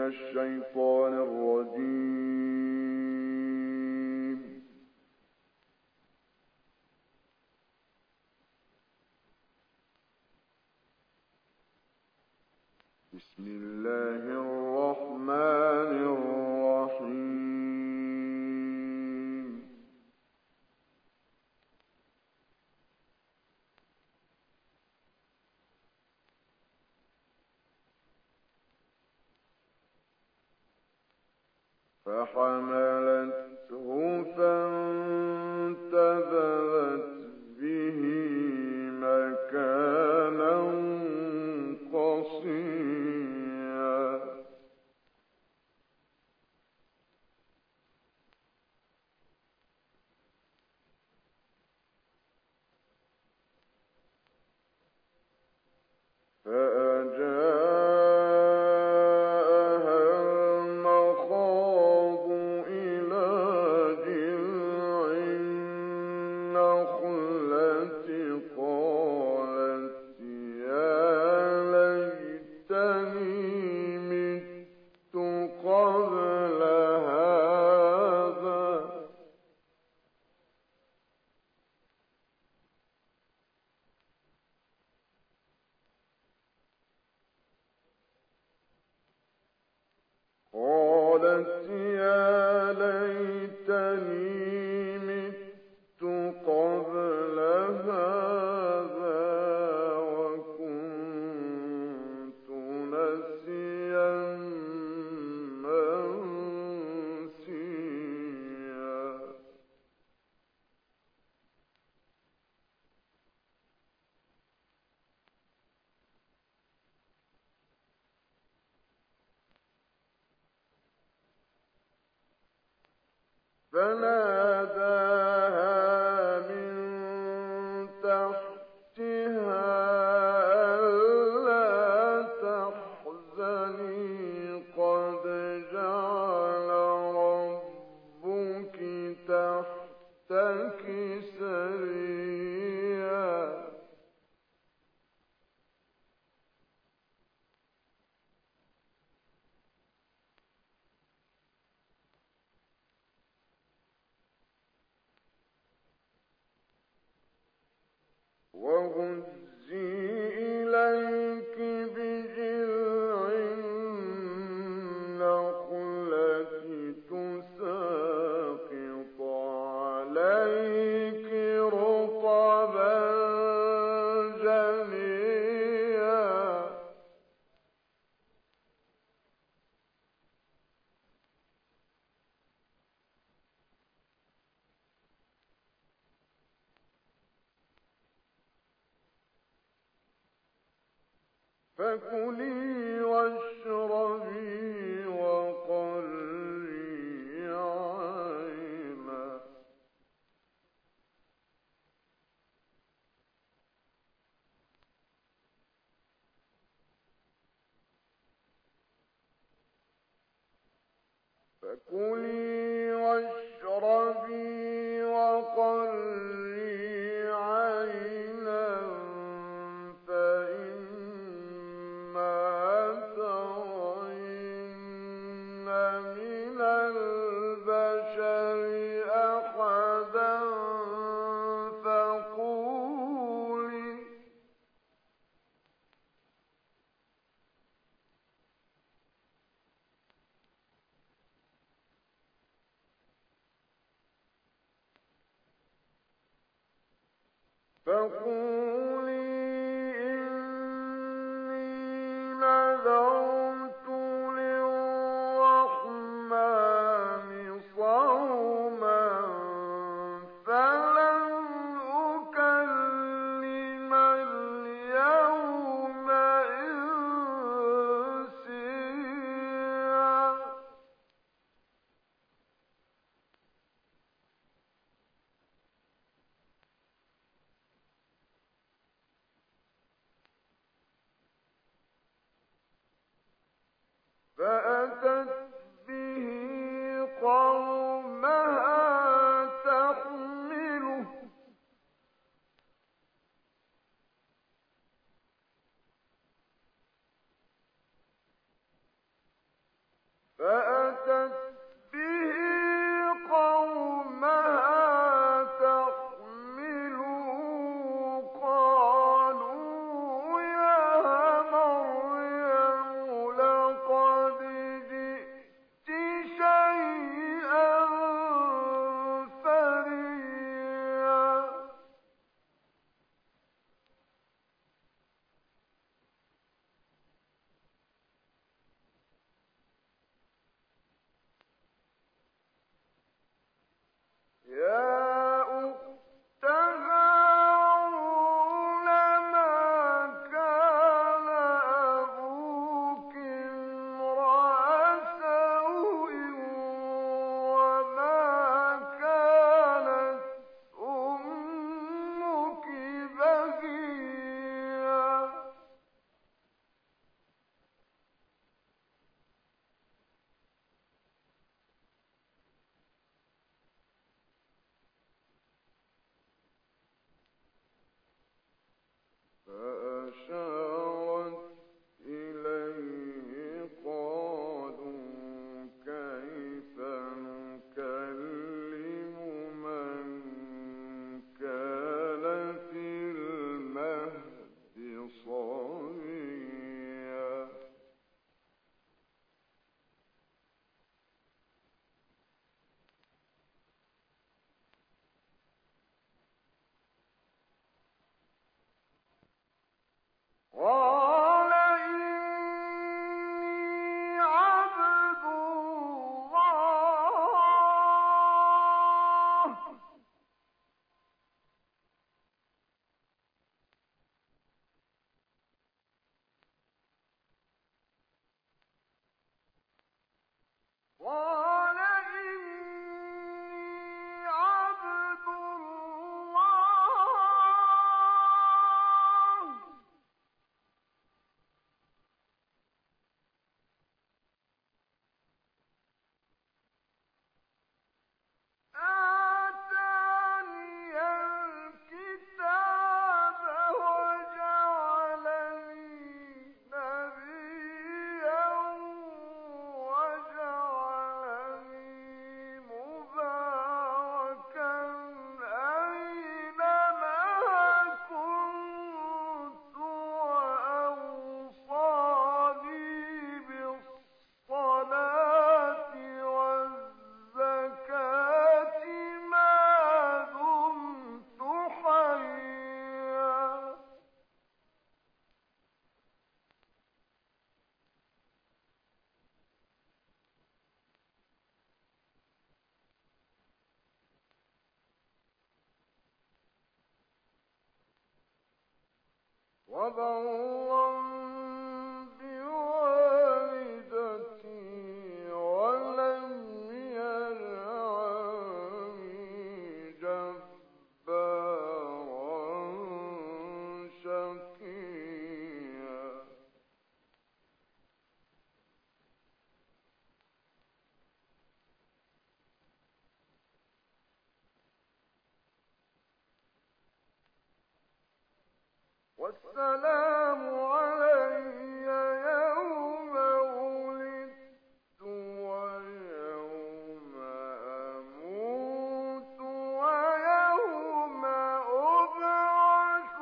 الشيطان الرجيم. بسم الله الرحمن الرحيم. فحملته فانتبذت به مكانا قصيا. قالت يا ليتني مت قبل هذا وكنت نسيا منسيا. فناداها من تحتها ألا تحزني قد جعل ربك تحتك سريا. وهزي إليك بجذع النخلة تساقط عليك رطبا جنيا. فكلي واشربي وقري عينا. فكلي واشربي وقري عينا من البشر أحدا فقولي إني نذرت للرحمن صوما فلن أكلم اليوم إنسيا. فأتت به قومها تحمله قالوا يا مريم لقد جئت شيئا فريا يا أخت هارون ما كان أبوك امرأ سوء وما كانت أمك بغيا فأشارت إليه قالوا كيف نكلم من كان في المهد صبيا قال إني عبد الله قال إني عبد الله آتاني الكتاب وجعلني نبيا وجعلني مباركا أينما كنت وأوصاني بالصلاة والزكاة ما دمت حيا وبرا بوالدتي ولم يجعلني جبارا شقيا والسلام علي يوم ولدت ويوم أموت ويوم أبعث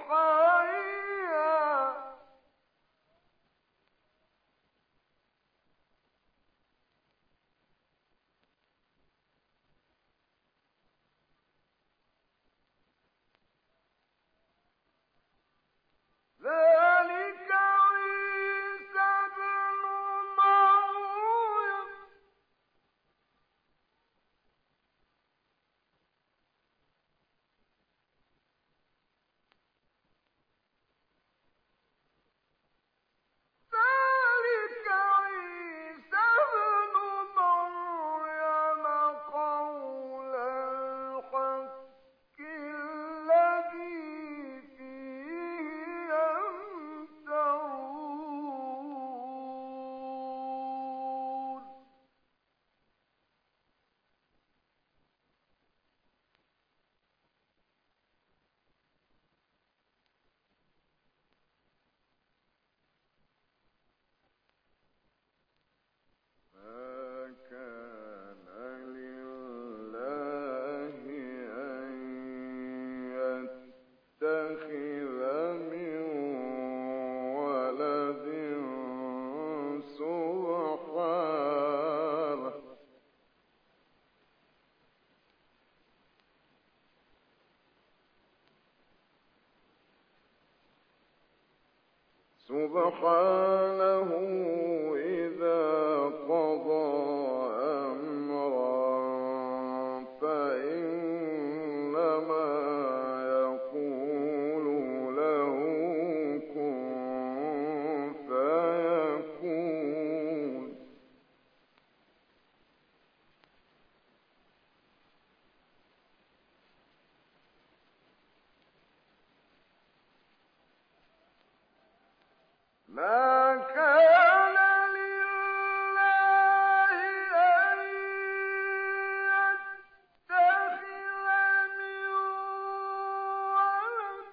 حيا ذلك سبحانه إذا قضى أمرا فإنما يقول له كن فيكون. ما كان لله أن يتخذ من ولد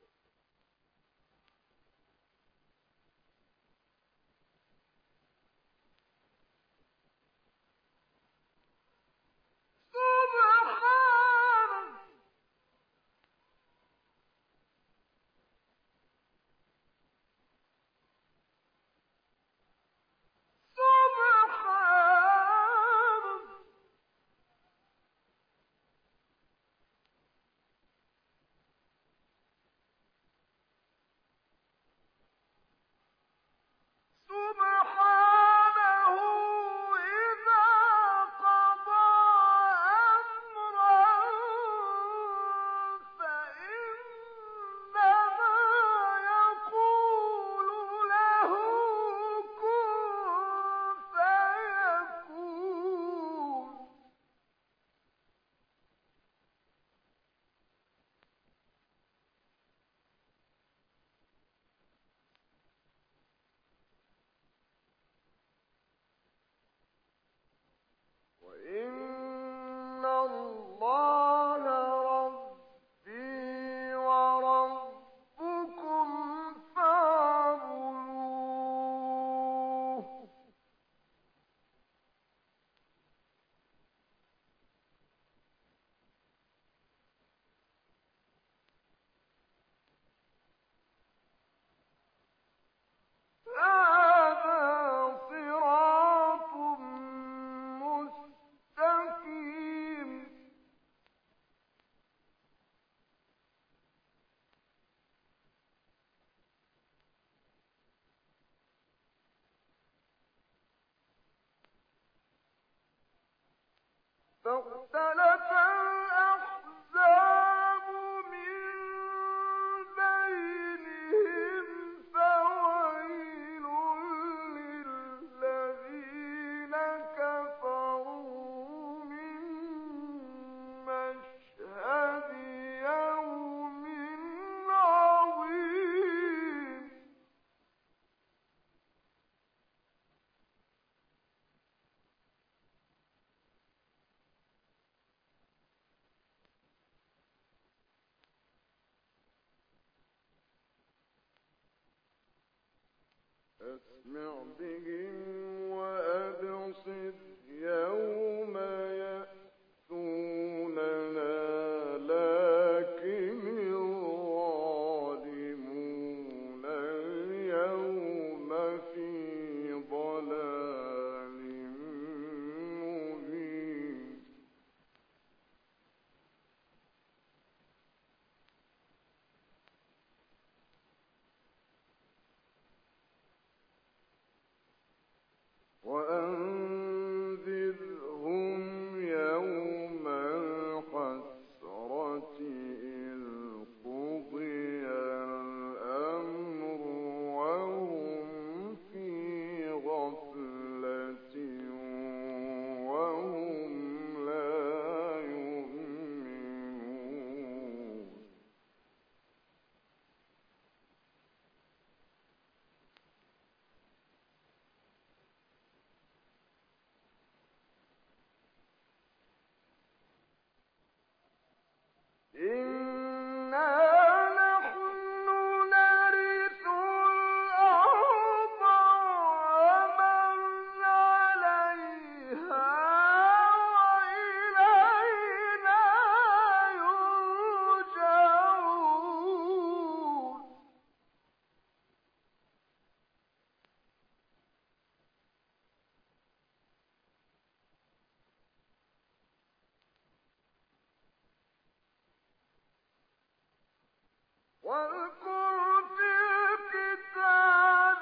سبحانه إذا قضى أمرا فإنما يقول له كن فيكون. وإن الله ربي وربكم فاعبدوه. هذا صراط مستقيم. فاختلف الأحزاب من بينهم فويل للذين كفروا من مشهد يوم عظيم. أسمع بهم وأبصر يوم يأتوننا لكن الظالمون اليوم في ضلال مبين. وأنذرهم يوم الحسرة إذ قضي الأمر وهم في غفلة وهم لا يؤمنون. إنا نحن نرث الأرض ومن عليها وإلينا يرجعون. واذكر في الكتاب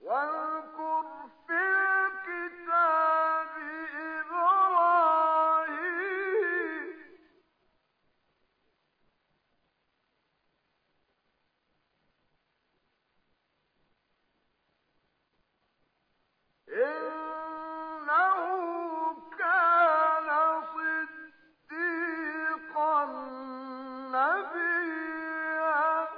واذكر في الكتاب إبراهيم إنه كان صديقا نبيا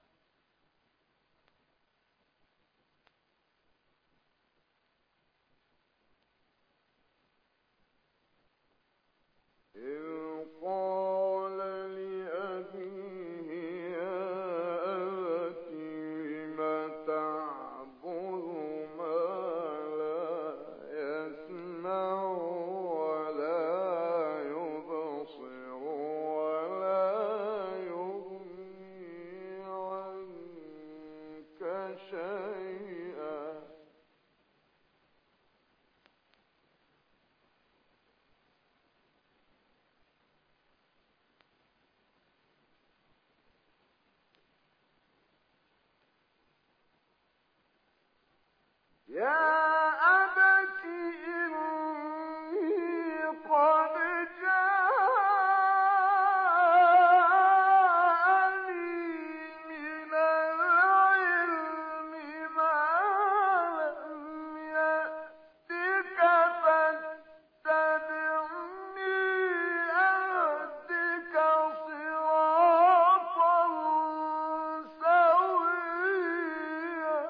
إذ قال لأبيه يا أبت لم تعبد ما لا يسمع ولا يبصر ولا يغني عنك شيئا يا أبت إني قد جاءني من العلم ما لم يأتك فاتبعني أهدك صراطا سويا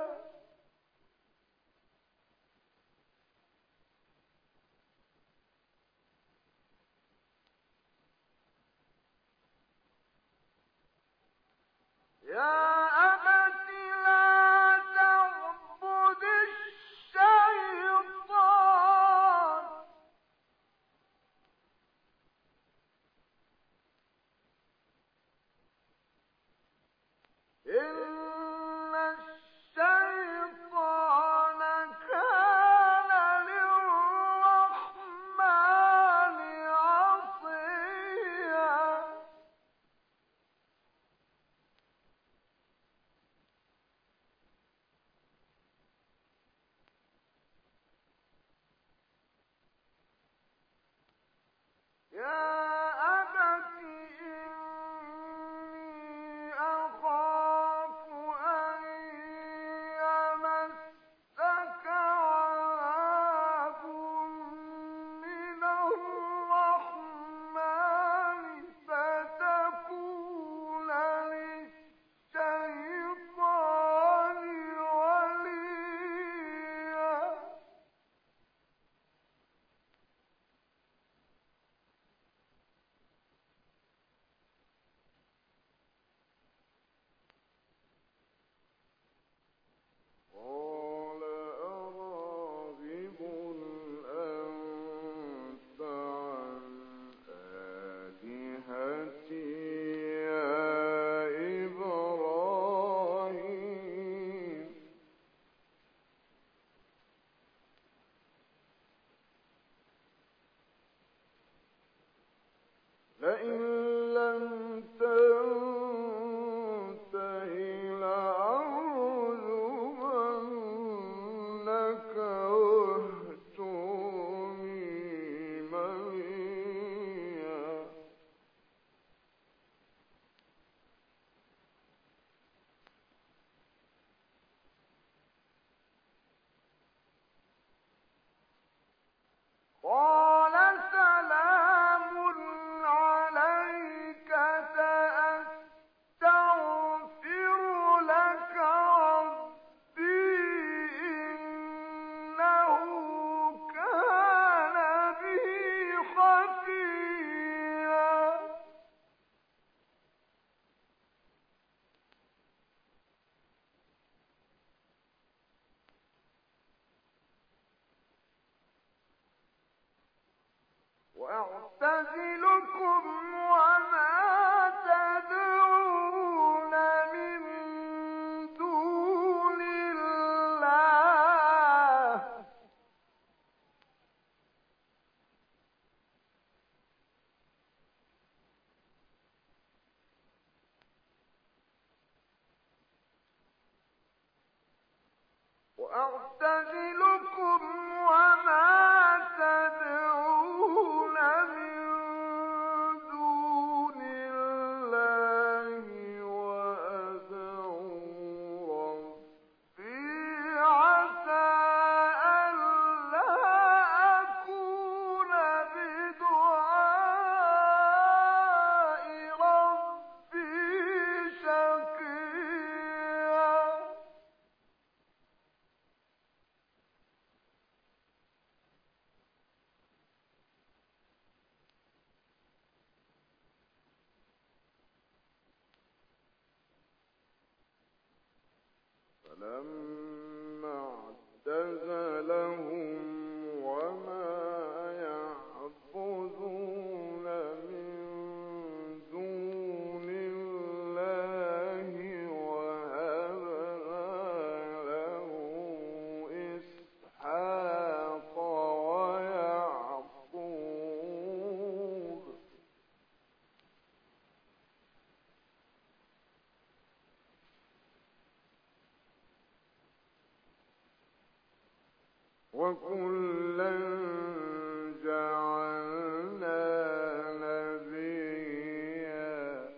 يا أبت لا تعبد الشيطان إن الشيطان كان للرحمن عصيا يا أبت إني أخاف أن يمسك عذاب من الرحمن فتكون للشيطان وليا قال أراغب أنت عن آلهتي يا إبراهيم لئن لم تنته لأرجمنك واهجرني مليا قال سلام عليك سأستغفر لك ربي إنه كان بي خفيا وأعتزلكم وما تدعون من دون الله وأعتزلكم وما تدعون من دون الله وأدعو ربي عسى ألا أكون بدعاء ربي شقيا فلما اعتزلهم وما يعبدون من دون الله وهبنا له إسحاق ويعقوب وكلا جعلنا نبيا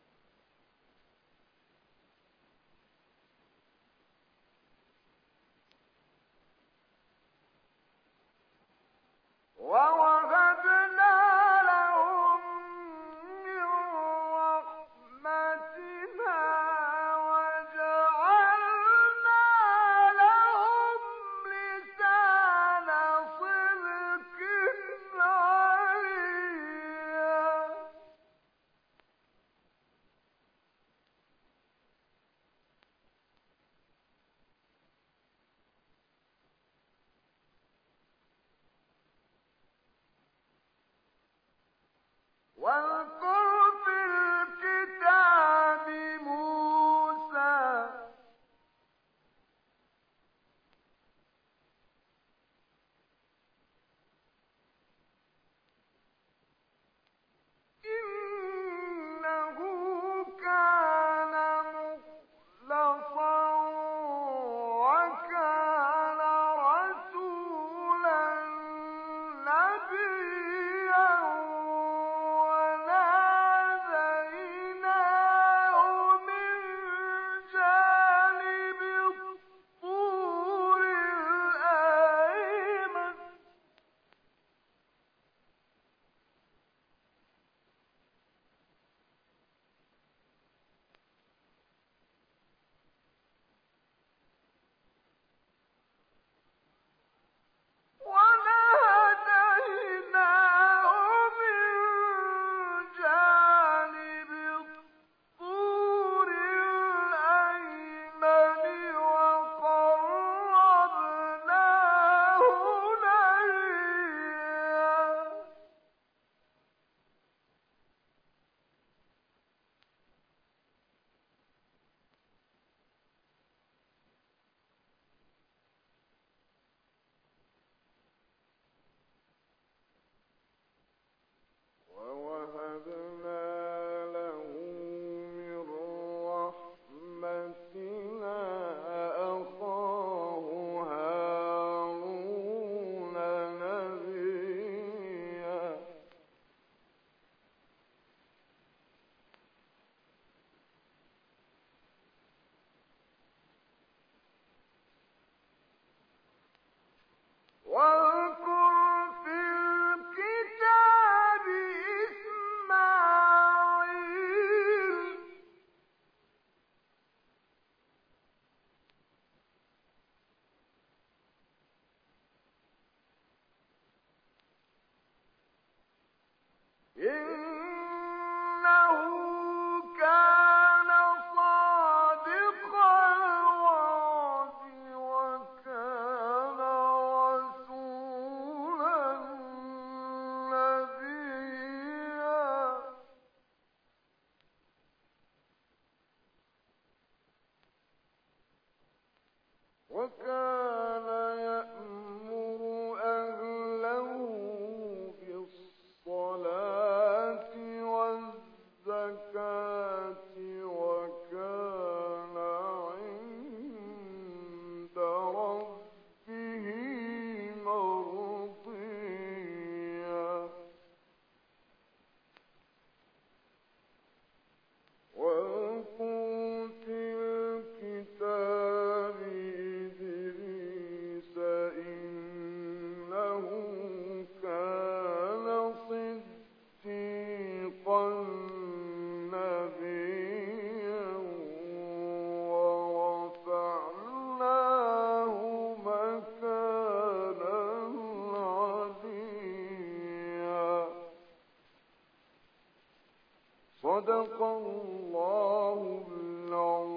ووهبنا لهم من رحمتنا وجعلنا لهم لسان صدق عليا واذكر في الكتاب موسى إنه كان مخلصا وكان رسولا نبيا وناديناه من جانب الطور الأيمن وناديناه من جانب الطور الأيمن وقربناه نجيا ووهبنا له من رحمتنا أخاه هارون نبيا واذكر في الكتاب إسماعيل صدق الله العظيم.